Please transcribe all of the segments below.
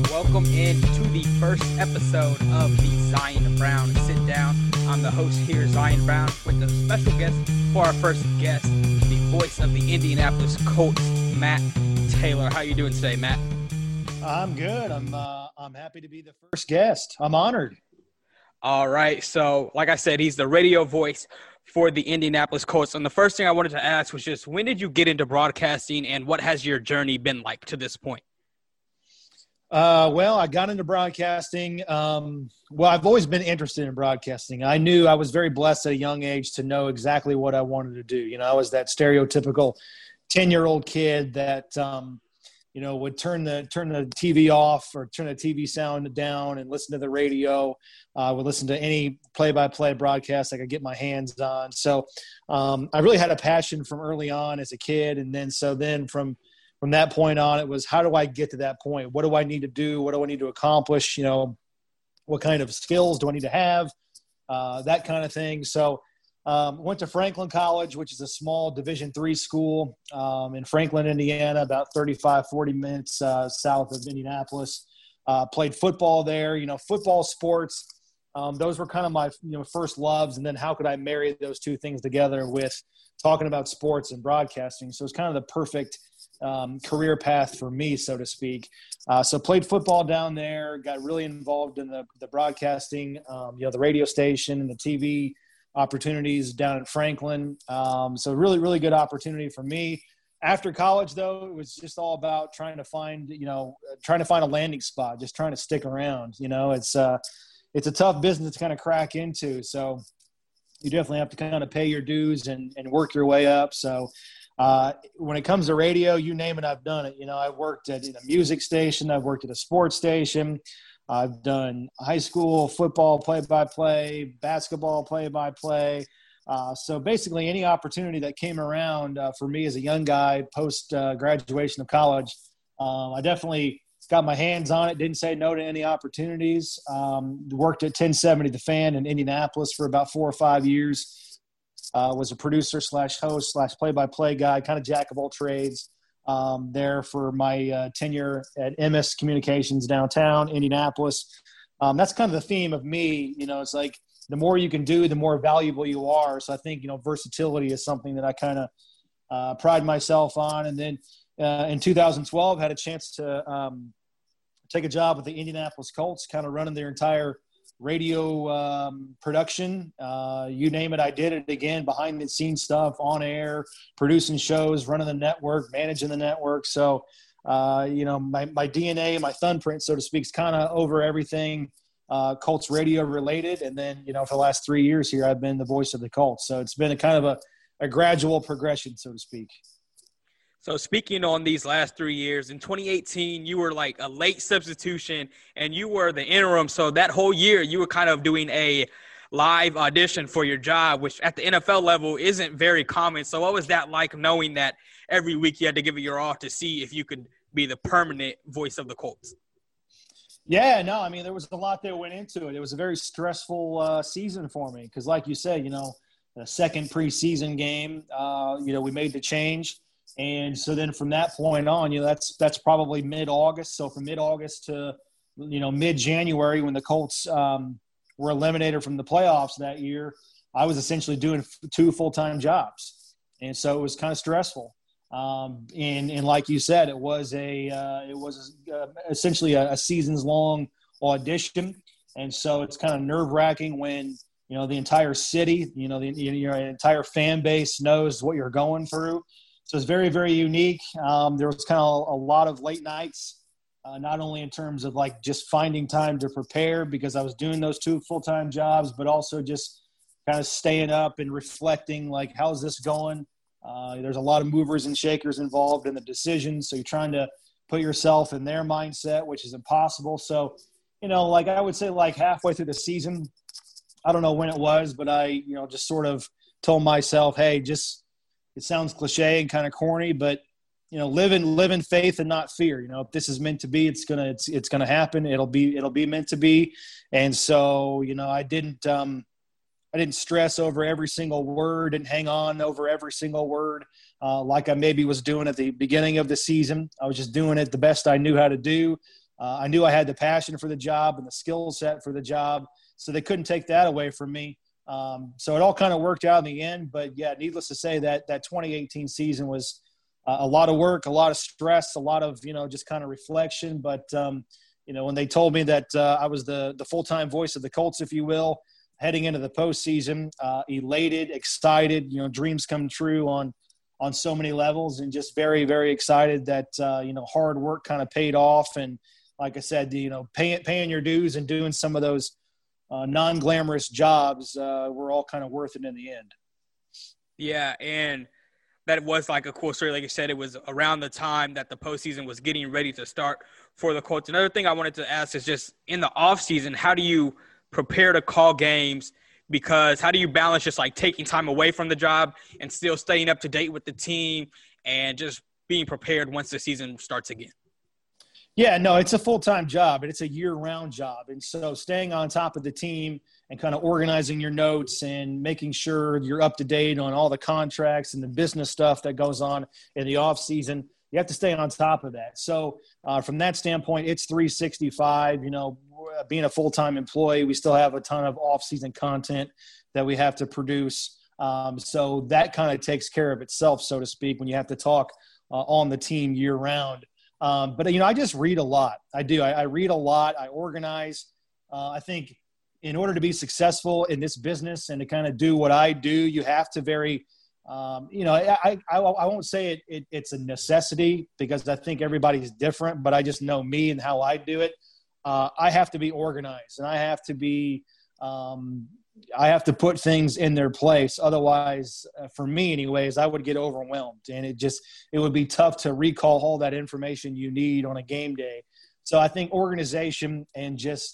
welcome in to the first episode of the Zion Brown Sit Down. I'm the host here, Zion Brown, with a special guest for our first guest, the voice of the Indianapolis Colts, Matt Taylor. How you doing today, Matt? I'm good. I'm happy to be the first guest. I'm honored. All right. So, like I said, he's the radio voice for the Indianapolis Colts. And the first thing I wanted to ask was just, when did you get into broadcasting, and what has your journey been like to this point? Well, I got into broadcasting. I've always been interested in broadcasting. I knew I was very blessed at a young age to know exactly what I wanted to do. You know, I was that stereotypical 10-year-old kid that, would turn the TV off or turn the TV sound down and listen to the radio. Would listen to any play-by-play broadcast I could get my hands on. So I really had a passion from early on as a kid. And then from that point on, it was, how do I get to that point? What do I need to do? What do I need to accomplish? You know, what kind of skills do I need to have? That kind of thing. So went to Franklin College, which is a small Division III school in Franklin, Indiana, about 35, 40 minutes south of Indianapolis. Played football there. You know, football, sports, those were kind of my first loves. And then how could I marry those two things together with talking about sports and broadcasting? So it's kind of the perfect career path for me, so to speak. So played football down there, got really involved in the broadcasting, the radio station and the TV opportunities down in Franklin. So really, really good opportunity for me. After college, though, it was just all about trying to find a landing spot, just trying to stick around. You know, it's a tough business to kind of crack into. So you definitely have to kind of pay your dues and work your way up. So when it comes to radio, you name it, I've done it. You know, I've worked at a music station. I've worked at a sports station. I've done high school football play-by-play, basketball play-by-play. So basically any opportunity that came around for me as a young guy post-graduation of college, I definitely got my hands on it, didn't say no to any opportunities. Worked at 1070 The Fan in Indianapolis for about 4 or 5 years. Was a producer / host / play-by-play guy, kind of jack of all trades there for my tenure at MS Communications downtown Indianapolis. That's kind of the theme of me. You know, it's like the more you can do, the more valuable you are. So I think, versatility is something that I kind of pride myself on. And then in 2012, had a chance to take a job with the Indianapolis Colts, kind of running their entire radio production. You name it, I did it. Again, behind the scenes stuff, on air, producing shows, running the network, managing the network. So my DNA, my thumbprint, so to speak, is kind of over everything Colts radio related. And then for the last 3 years here, I've been the voice of the Colts. So it's been a kind of a gradual progression, so to speak. So speaking on these last 3 years, in 2018, you were like a late substitution and you were the interim. So that whole year you were kind of doing a live audition for your job, which at the NFL level isn't very common. So what was that like, knowing that every week you had to give it your all to see if you could be the permanent voice of the Colts? Yeah, no, I mean, there was a lot that went into it. It was a very stressful season for me because, like you said, the second preseason game, we made the change. And so then from that point on, that's probably mid-August. So from mid-August to, mid-January, when the Colts were eliminated from the playoffs that year, I was essentially doing 2 full-time jobs. And so it was kind of stressful. And like you said, it was essentially a seasons-long audition. And so it's kind of nerve-wracking when, the entire city, your entire fan base knows what you're going through. So it's very, very unique. There was kind of a lot of late nights, not only in terms of like just finding time to prepare because I was doing those 2 full-time jobs, but also just kind of staying up and reflecting, like, how's this going? There's a lot of movers and shakers involved in the decision. So you're trying to put yourself in their mindset, which is impossible. So, like I would say like halfway through the season, I don't know when it was, but I, just sort of told myself, hey, it sounds cliche and kind of corny, but live in faith and not fear. If this is meant to be, it's gonna happen. It'll be meant to be. And so, I didn't stress over every single word and hang on over every single word like I maybe was doing at the beginning of the season. I was just doing it the best I knew how to do. I knew I had the passion for the job and the skill set for the job, so they couldn't take that away from me. So it all kind of worked out in the end. But, yeah, needless to say that 2018 season was a lot of work, a lot of stress, a lot of, just kind of reflection. But, when they told me that I was the full-time voice of the Colts, if you will, heading into the postseason, elated, excited, dreams come true on so many levels, and just very, very excited that, hard work kind of paid off. And like I said, paying your dues and doing some of those non-glamorous jobs were all kind of worth it in the end. Yeah, and that was like a cool story. Like you said, it was around the time that the postseason was getting ready to start for the Colts. Another thing I wanted to ask is just in the offseason, how do you prepare to call games? Because how do you balance just like taking time away from the job and still staying up to date with the team and just being prepared once the season starts again? Yeah, no, it's a full-time job, and it's a year-round job. And so staying on top of the team and kind of organizing your notes and making sure you're up to date on all the contracts and the business stuff that goes on in the off season, you have to stay on top of that. So from that standpoint, it's 365. Being a full-time employee, we still have a ton of off-season content that we have to produce. So that kind of takes care of itself, so to speak, when you have to talk on the team year-round. But I just read a lot. I do. I read a lot. I organize. I think in order to be successful in this business and to kind of do what I do, you have to I won't say it's a necessity, because I think everybody's different, but I just know me and how I do it. I have to be organized, and I have to put things in their place. Otherwise, for me anyways, I would get overwhelmed, and it would be tough to recall all that information you need on a game day. So I think organization and just,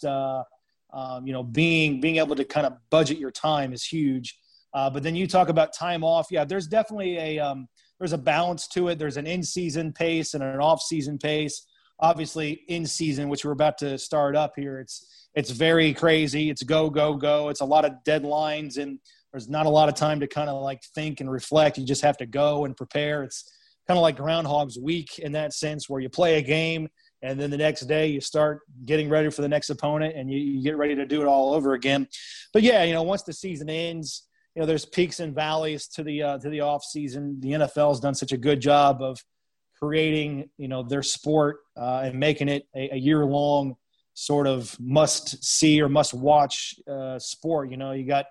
being able to kind of budget your time is huge. But then you talk about time off. Yeah, there's definitely there's a balance to it. There's an in-season pace and an off-season pace. Obviously, in season, which we're about to start up here, it's very crazy. It's go, go, go. It's a lot of deadlines, and there's not a lot of time to kind of like think and reflect. You just have to go and prepare. It's kind of like Groundhog's Week in that sense, where you play a game and then the next day you start getting ready for the next opponent, and you get ready to do it all over again. But yeah, once the season ends, there's peaks and valleys to the off season. The NFL has done such a good job of creating, their sport and making it a year-long sort of must-see or must-watch sport. You got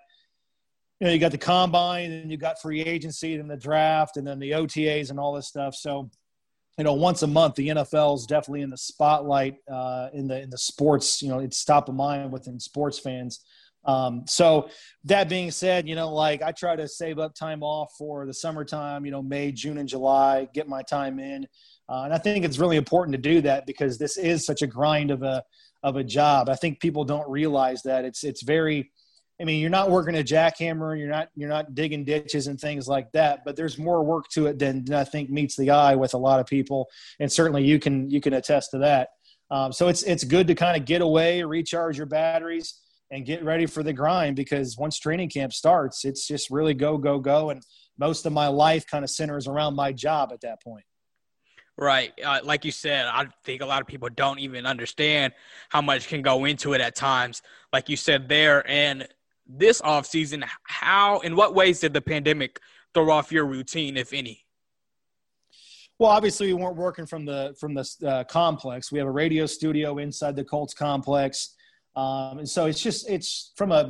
the combine, and you got free agency, and the draft, and then the OTAs and all this stuff. So, once a month, the NFL is definitely in the spotlight in the sports. It's top of mind within sports fans. So that being said, I try to save up time off for the summertime, May, June, and July, get my time in. And I think it's really important to do that, because this is such a grind of a job. I think people don't realize that it's very, you're not working a jackhammer, you're not digging ditches and things like that, but there's more work to it than I think meets the eye with a lot of people. And certainly you can attest to that. So it's good to kind of get away, recharge your batteries, and get ready for the grind, because once training camp starts, it's just really go, go, go. And most of my life kind of centers around my job at that point. Right. Like you said, I think a lot of people don't even understand how much can go into it at times, like you said there. And this offseason, in what ways did the pandemic throw off your routine, if any? Well, obviously we weren't working from the complex. We have a radio studio inside the Colts complex. And so it's from a,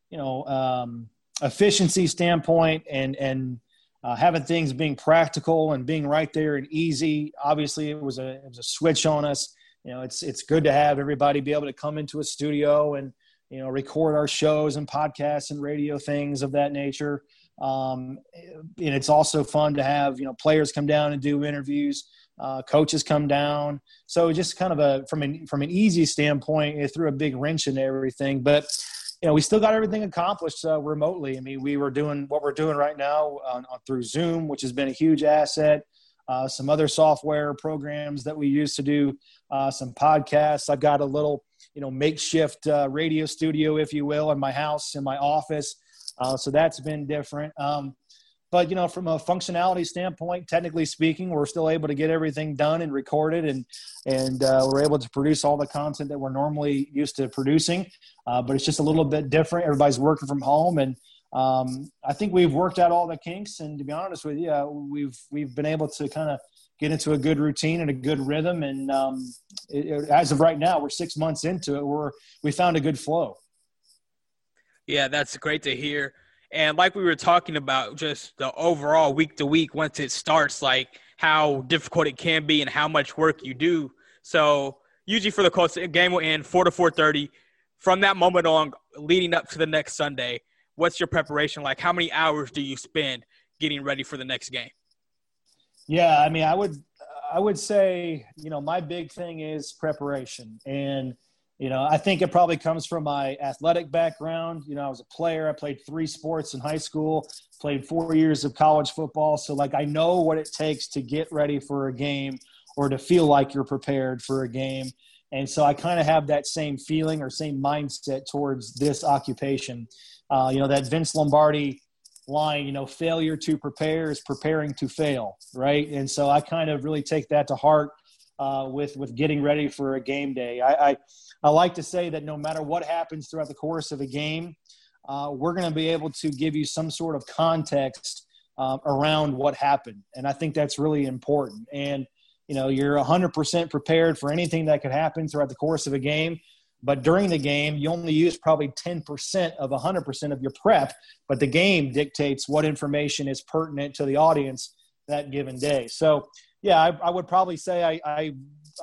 efficiency standpoint and having things being practical and being right there and easy. Obviously it was a switch on us. It's good to have everybody be able to come into a studio and, record our shows and podcasts and radio things of that nature. And it's also fun to have, players come down and do interviews. Coaches come down. So just kind of from an easy standpoint, it threw a big wrench into everything. But, we still got everything accomplished remotely. We were doing what we're doing right now through Zoom, which has been a huge asset. Some other software programs that we use to do some podcasts. I've got a little, makeshift radio studio, if you will, in my house, in my office. So that's been different. But, from a functionality standpoint, technically speaking, we're still able to get everything done and recorded, and we're able to produce all the content that we're normally used to producing. But it's just a little bit different. Everybody's working from home, and I think we've worked out all the kinks. And to be honest with you, we've been able to kind of get into a good routine and a good rhythm. And as of right now, we're 6 months into it. We found a good flow. Yeah, that's great to hear. And like we were talking about, just the overall week to week, once it starts, like how difficult it can be and how much work you do. So usually for the Colts, the game will end 4 to 4:30. From that moment on, leading up to the next Sunday, what's your preparation like? How many hours do you spend getting ready for the next game? Yeah, I mean, I would say, my big thing is preparation. And, I think it probably comes from my athletic background. I was a player. I played 3 sports in high school, played 4 years of college football. So, I know what it takes to get ready for a game or to feel like you're prepared for a game. And so I kind of have that same feeling or same mindset towards this occupation. That Vince Lombardi line, failure to prepare is preparing to fail, right? And so I kind of really take that to heart with getting ready for a game day. I like to say that no matter what happens throughout the course of a game, we're going to be able to give you some sort of context around what happened. And I think that's really important. And, you're 100% prepared for anything that could happen throughout the course of a game. But during the game, you only use probably 10% of 100% of your prep. But the game dictates what information is pertinent to the audience that given day. So, yeah, I would probably say I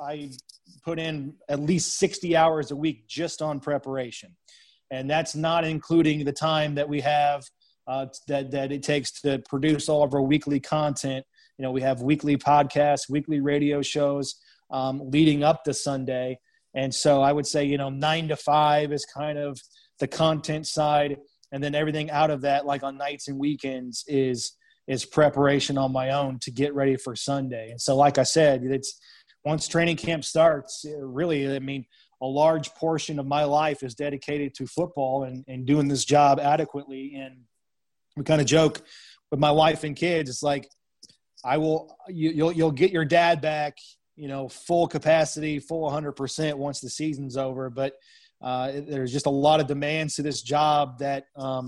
put in at least 60 hours a week just on preparation. And that's not including the time that we have that it takes to produce all of our weekly content. We have weekly podcasts, weekly radio shows leading up to Sunday. And so I would say, 9 to 5 is kind of the content side. And then everything out of that, like on nights and weekends, is preparation on my own to get ready for Sunday. And so, like I said, it's once training camp starts, really, I mean, a large portion of my life is dedicated to football and doing this job adequately. And we kind of joke with my wife and kids. It's like, you'll get your dad back, full capacity, full 100% once the season's over. But there's just a lot of demands to this job that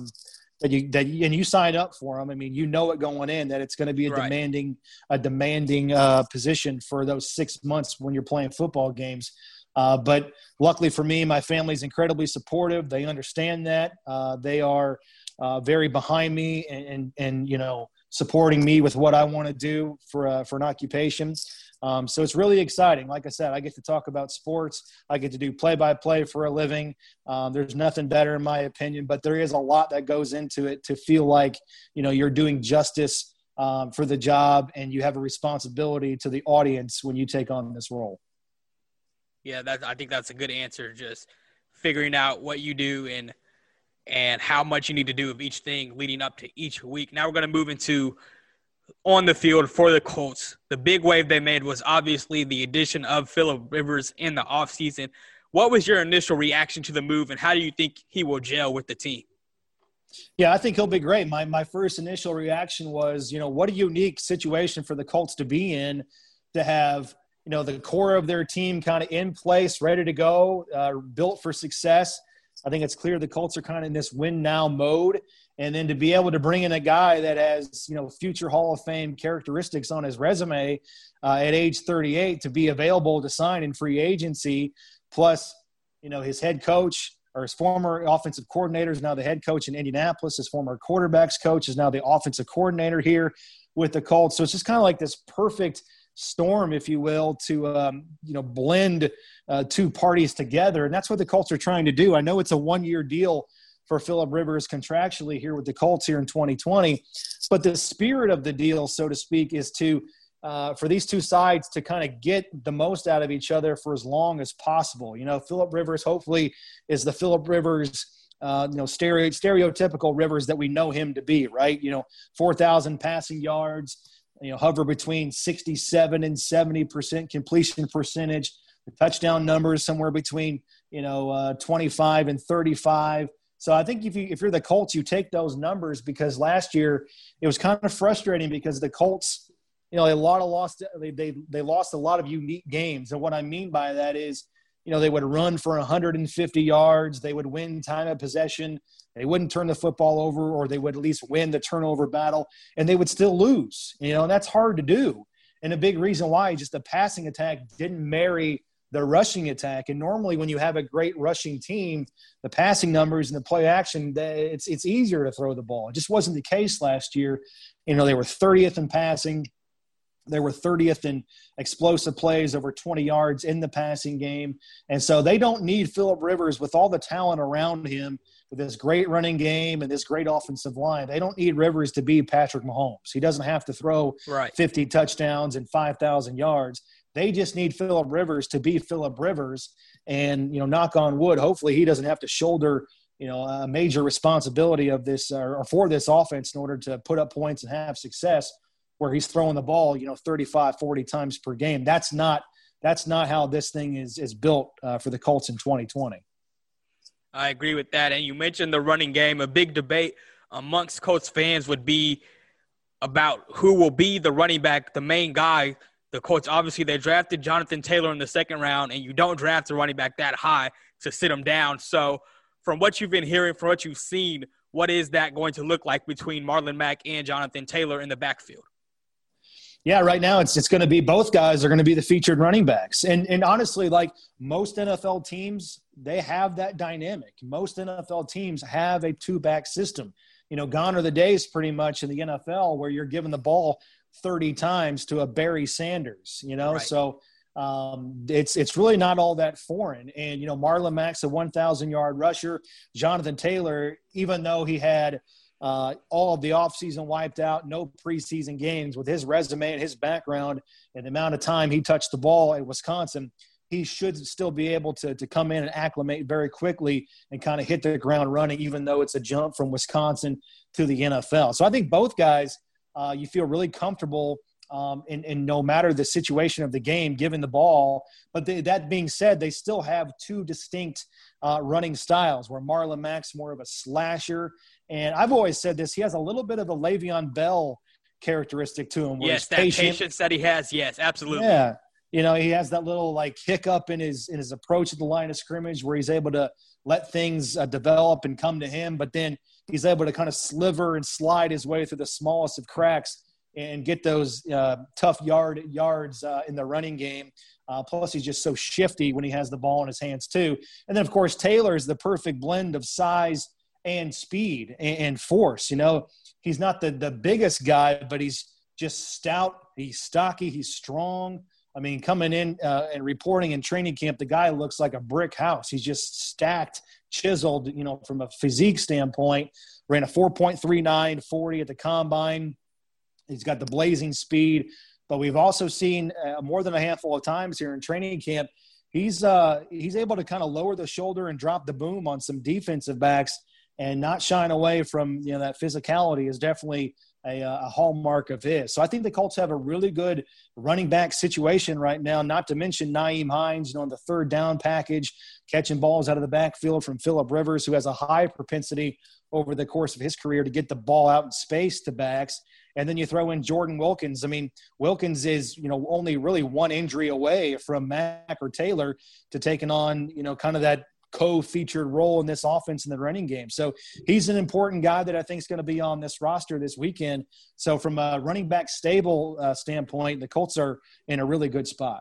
you signed up for them. I mean, it going in that it's going to be a demanding position for those 6 months when you're playing football games. But luckily for me, my family's incredibly supportive. They understand that. They are very behind me and supporting me with what I want to do for an occupation. So it's really exciting. Like I said, I get to talk about sports. I get to do play-by-play for a living. There's nothing better in my opinion, but there is a lot that goes into it to feel like, you're doing justice for the job and you have a responsibility to the audience when you take on this role. Yeah, I think that's a good answer. Just figuring out what you do and how much you need to do of each thing leading up to each week. Now we're going to move into on the field for the Colts. The big wave they made was obviously the addition of Phillip Rivers in the offseason. What was your initial reaction to the move, and how do you think he will gel with the team? Yeah, I think he'll be great. My first initial reaction was, what a unique situation for the Colts to be in, to have, the core of their team kind of in place, ready to go, built for success. I think it's clear the Colts are kind of in this win now mode. And then to be able to bring in a guy that has, future Hall of Fame characteristics on his resume at age 38 to be available to sign in free agency, plus, his head coach or his former offensive coordinator is now the head coach in Indianapolis. His former quarterbacks coach is now the offensive coordinator here with the Colts. So it's just kind of like this perfect storm, if you will, to blend two parties together. And that's what the Colts are trying to do. I know it's a one-year deal for Phillip Rivers contractually here with the Colts here in 2020, but the spirit of the deal, so to speak, is to for these two sides to kind of get the most out of each other for as long as possible. Phillip Rivers hopefully is the Phillip Rivers stereotypical Rivers that we know him to be, right? 4,000 passing yards, hover between 67 and 70% completion percentage, the touchdown numbers somewhere between 25 and 35, So I think if you're the Colts, you take those numbers, because last year it was kind of frustrating because the Colts, they lost a lot of unique games. And what I mean by that is, they would run for 150 yards. They would win time of possession. They wouldn't turn the football over, or they would at least win the turnover battle, and they would still lose. And that's hard to do. And a big reason why, just the passing attack didn't marry the rushing attack. And normally when you have a great rushing team, the passing numbers and the play action, it's easier to throw the ball. It just wasn't the case last year. They were 30th in passing. They were 30th in explosive plays, over 20 yards in the passing game. And so they don't need Phillip Rivers with all the talent around him, with this great running game and this great offensive line. They don't need Rivers to be Patrick Mahomes. He doesn't have to throw 50 touchdowns and 5,000 yards. They just need Phillip Rivers to be Phillip Rivers. And, knock on wood, hopefully he doesn't have to shoulder, a major responsibility of this or for this offense in order to put up points and have success, where he's throwing the ball, 35, 40 times per game. That's not how this thing is built for the Colts in 2020. I agree with that. And you mentioned the running game. A big debate amongst Colts fans would be about who will be the running back, the main guy. The Colts, obviously, they drafted Jonathan Taylor in the second round, and you don't draft a running back that high to sit him down. So from what you've been hearing, from what you've seen, what is that going to look like between Marlon Mack and Jonathan Taylor in the backfield? Yeah, right now it's going to be both guys are going to be the featured running backs. And honestly, like most NFL teams, they have that dynamic. Most NFL teams have a two-back system. Gone are the days pretty much in the NFL where you're giving the ball 30 times to a Barry Sanders, Right. So it's really not all that foreign. And, Marlon Mack's a 1,000-yard rusher. Jonathan Taylor, even though he had all of the offseason wiped out, no preseason games, with his resume and his background and the amount of time he touched the ball at Wisconsin, he should still be able to come in and acclimate very quickly and kind of hit the ground running, even though it's a jump from Wisconsin to the NFL. So I think both guys, you feel really comfortable in no matter the situation of the game, given the ball. But that being said, they still have two distinct running styles, where Marlon Mack's more of a slasher. And I've always said this, he has a little bit of a Le'Veon Bell characteristic to him. Yes, that patience that he has. Yes, absolutely. Yeah. He has that little hiccup in his approach at the line of scrimmage, where he's able to let things develop and come to him, but then he's able to kind of sliver and slide his way through the smallest of cracks and get those tough yards in the running game. Plus, he's just so shifty when he has the ball in his hands too. And then, of course, Taylor's the perfect blend of size and speed and force. He's not the biggest guy, but he's just stout. He's stocky. He's strong. I mean, coming in and reporting in training camp, the guy looks like a brick house. He's just stacked, chiseled, from a physique standpoint. Ran a 4.39 40 at the combine. He's got the blazing speed. But we've also seen more than a handful of times here in training camp, he's able to kind of lower the shoulder and drop the boom on some defensive backs and not shine away from, that physicality is definitely a hallmark of his. So I think the Colts have a really good running back situation right now, not to mention Nyheim Hines, on the third down package, catching balls out of the backfield from Phillip Rivers, who has a high propensity over the course of his career to get the ball out in space to backs. And then you throw in Jordan Wilkins. I mean, Wilkins is, only really one injury away from Mack or Taylor to taking on, kind of that co-featured role in this offense in the running game. So he's an important guy that I think is going to be on this roster this weekend. So from a running back stable standpoint, the Colts are in a really good spot.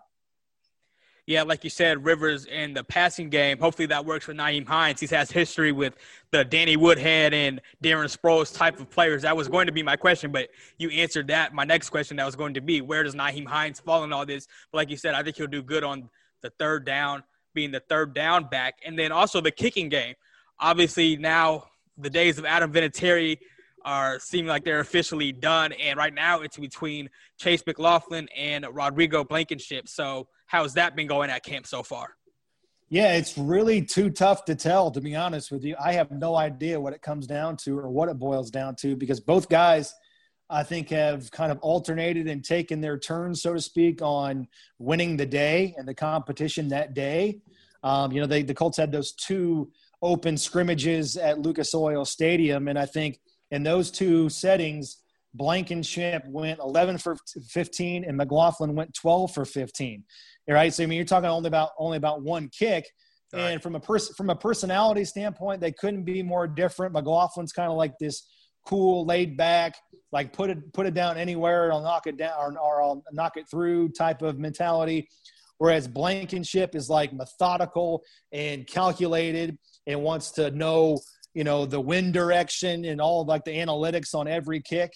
Yeah, like you said, Rivers in the passing game, hopefully that works for Nyheim Hines. He has history with the Danny Woodhead and Darren Sproles type of players. That was going to be my question, but you answered that. My next question that was going to be, where does Nyheim Hines fall in all this? But like you said, I think he'll do good on the third down, being the third down back. And then also the kicking game. Obviously now the days of Adam Vinatieri are seeming like they're officially done. And right now it's between Chase McLaughlin and Rodrigo Blankenship. So how's that been going at camp so far? Yeah, it's really too tough to tell, to be honest with you. I have no idea what it comes down to or what it boils down to, because both guys, I think, have kind of alternated and taken their turn, so to speak, on winning the day and the competition that day. The Colts had those two open scrimmages at Lucas Oil Stadium. And I think in those two settings, Blankenship went 11 for 15 and McLaughlin went 12 for 15. All right. So, I mean, you're talking only about one kick. Right. And from a personality standpoint, they couldn't be more different. McLaughlin's kind of like this cool, laid back, like put it down anywhere, I'll knock it down or I'll knock it through type of mentality. Whereas Blankenship is like methodical and calculated and wants to know, the wind direction and all of like the analytics on every kick.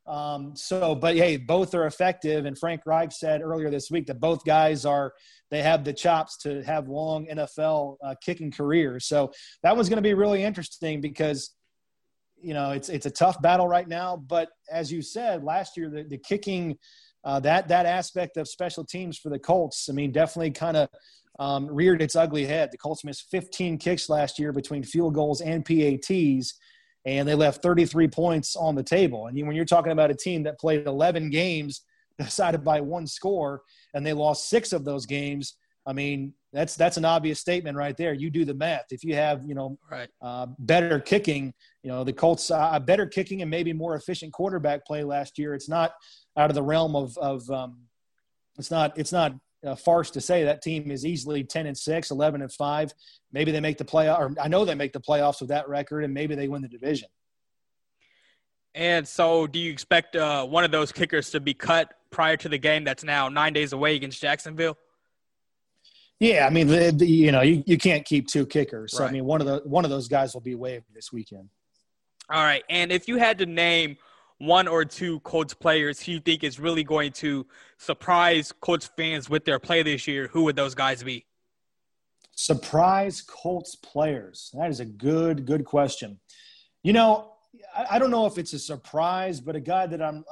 But hey, both are effective. And Frank Reich said earlier this week that both guys they have the chops to have long NFL kicking careers. So that was going to be really interesting because, it's a tough battle right now. But as you said, last year, the kicking, that aspect of special teams for the Colts, I mean, definitely kind of reared its ugly head. The Colts missed 15 kicks last year between field goals and PATs, and they left 33 points on the table. And when you're talking about a team that played 11 games decided by one score, and they lost 6 of those games, I mean, that's an obvious statement right there. You do the math. If you have, right. Better kicking, the Colts better kicking and maybe more efficient quarterback play last year. It's not out of the realm of it's not a farce to say that team is easily 10-6, 11-5. Maybe they make the playoff, or I know they make the playoffs with that record, and maybe they win the division. And so do you expect one of those kickers to be cut prior to the game that's now 9 days away against Jacksonville? Yeah, I mean, you can't keep 2 kickers. So, right. I mean, one of those guys will be waived this weekend. All right. And if you had to name one or two Colts players who you think is really going to surprise Colts fans with their play this year, who would those guys be? Surprise Colts players. That is a good question. I don't know if it's a surprise, but a guy that I'm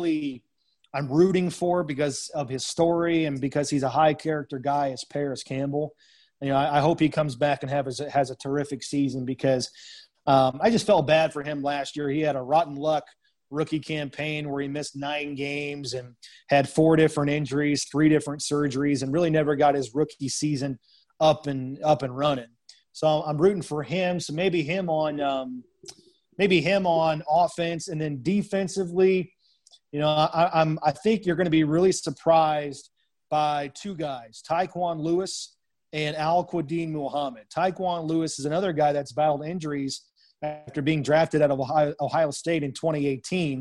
rooting for because of his story and because he's a high character guy is Paris Campbell. I hope he comes back and has a terrific season because I just felt bad for him last year. He had a rotten luck rookie campaign where he missed 9 games and had 4 different injuries, 3 different surgeries, and really never got his rookie season up and running. So I'm rooting for him. So maybe him on offense, and then defensively, I think you're going to be really surprised by 2 guys, Tyquan Lewis and Al-Quadin Muhammad. Tyquan Lewis is another guy that's battled injuries after being drafted out of Ohio State in 2018.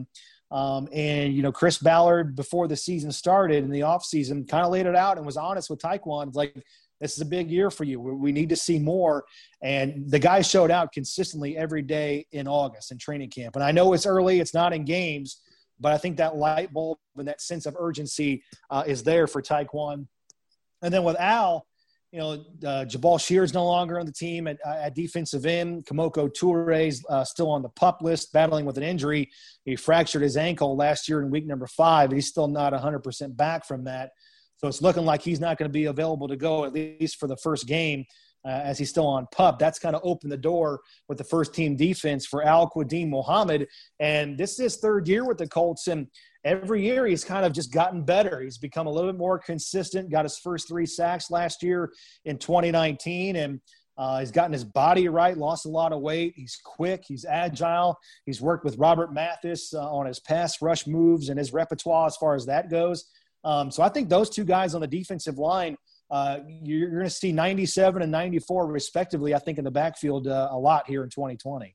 Chris Ballard, before the season started in the offseason, kind of laid it out and was honest with Tyquan. Like, this is a big year for you. We need to see more. And the guy showed out consistently every day in August in training camp. And I know it's early, it's not in games, but I think that light bulb and that sense of urgency is there for Tyquan. And then with Al, Jabal Shear is no longer on the team at defensive end. Kamoko Toure's still on the PUP list, battling with an injury. He fractured his ankle last year in week number 5. He's still not 100% back from that. So it's looking like he's not going to be available to go, at least for the first game, as he's still on PUP. That's kind of opened the door with the first-team defense for Al-Quadin Muhammad. And this is his 3rd year with the Colts, and every year he's kind of just gotten better. He's become a little bit more consistent, got his first 3 sacks last year in 2019, and he's gotten his body right, lost a lot of weight. He's quick. He's agile. He's worked with Robert Mathis on his pass rush moves and his repertoire as far as that goes. So I think those 2 guys on the defensive line, you're going to see 97 and 94 respectively, I think, in the backfield a lot here in 2020.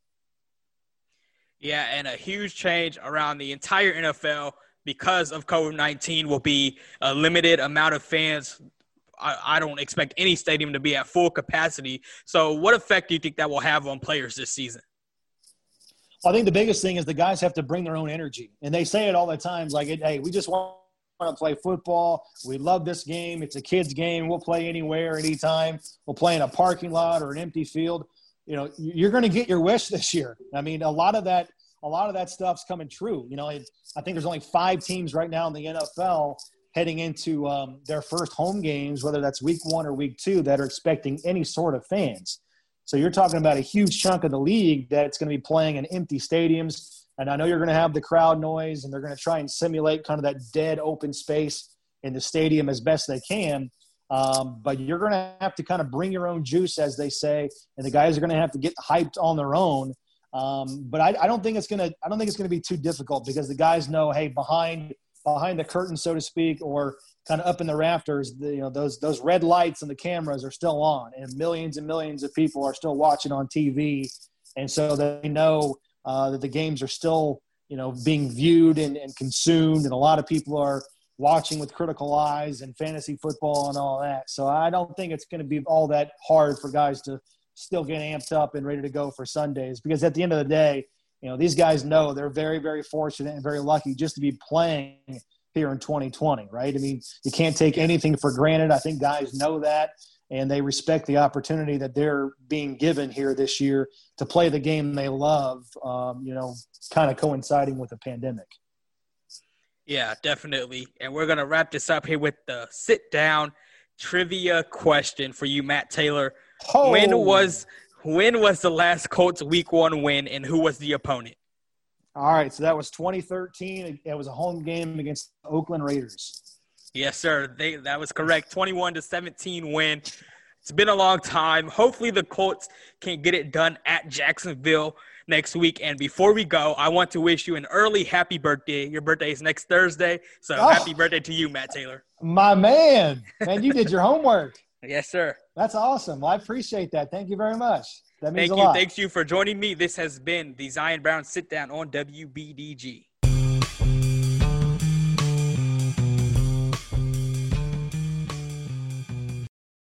Yeah, and a huge change around the entire NFL because of COVID-19 will be a limited amount of fans. I don't expect any stadium to be at full capacity. So what effect do you think that will have on players this season? I think the biggest thing is the guys have to bring their own energy. And they say it all the time, like, hey, we just want to play football. We love this game. It's a kid's game. We'll play anywhere, anytime. We'll play in a parking lot or an empty field. You're going to get your wish this year. I mean, a lot of that stuff's coming true. I think there's only 5 teams right now in the NFL heading into their first home games, whether that's week 1 or week 2, that are expecting any sort of fans. So you're talking about a huge chunk of the league that's going to be playing in empty stadiums. And I know you're going to have the crowd noise, and they're going to try and simulate kind of that dead open space in the stadium as best they can. But you're going to have to kind of bring your own juice, as they say, and the guys are going to have to get hyped on their own. But I don't think it's going to be too difficult, because the guys know, hey, behind the curtain, so to speak, or kind of up in the rafters, those red lights and the cameras are still on, and millions of people are still watching on TV. And so they know that the games are still, being viewed and consumed, and a lot of people are watching with critical eyes and fantasy football and all that. So I don't think it's going to be all that hard for guys to still get amped up and ready to go for Sundays, because at the end of the day, these guys know they're very, very fortunate and very lucky just to be playing here in 2020, right? I mean, you can't take anything for granted. I think guys know that, and they respect the opportunity that they're being given here this year to play the game they love, kind of coinciding with the pandemic. Yeah, definitely. And we're going to wrap this up here with the sit-down trivia question for you, Matt Taylor. Oh. When was the last Colts Week 1 win, and who was the opponent? All right, so that was 2013. It was a home game against the Oakland Raiders. Yes, sir. That was correct. 21-17 win. It's been a long time. Hopefully the Colts can get it done at Jacksonville next week. And before we go, I want to wish you an early happy birthday. Your birthday is next Thursday, so happy birthday to you, Matt Taylor. My man. Man, you did your homework. Yes, sir. That's awesome. Well, I appreciate that. Thank you very much. That means a lot. Thank you for joining me. This has been the Zion Brown Sit Down on WBDG.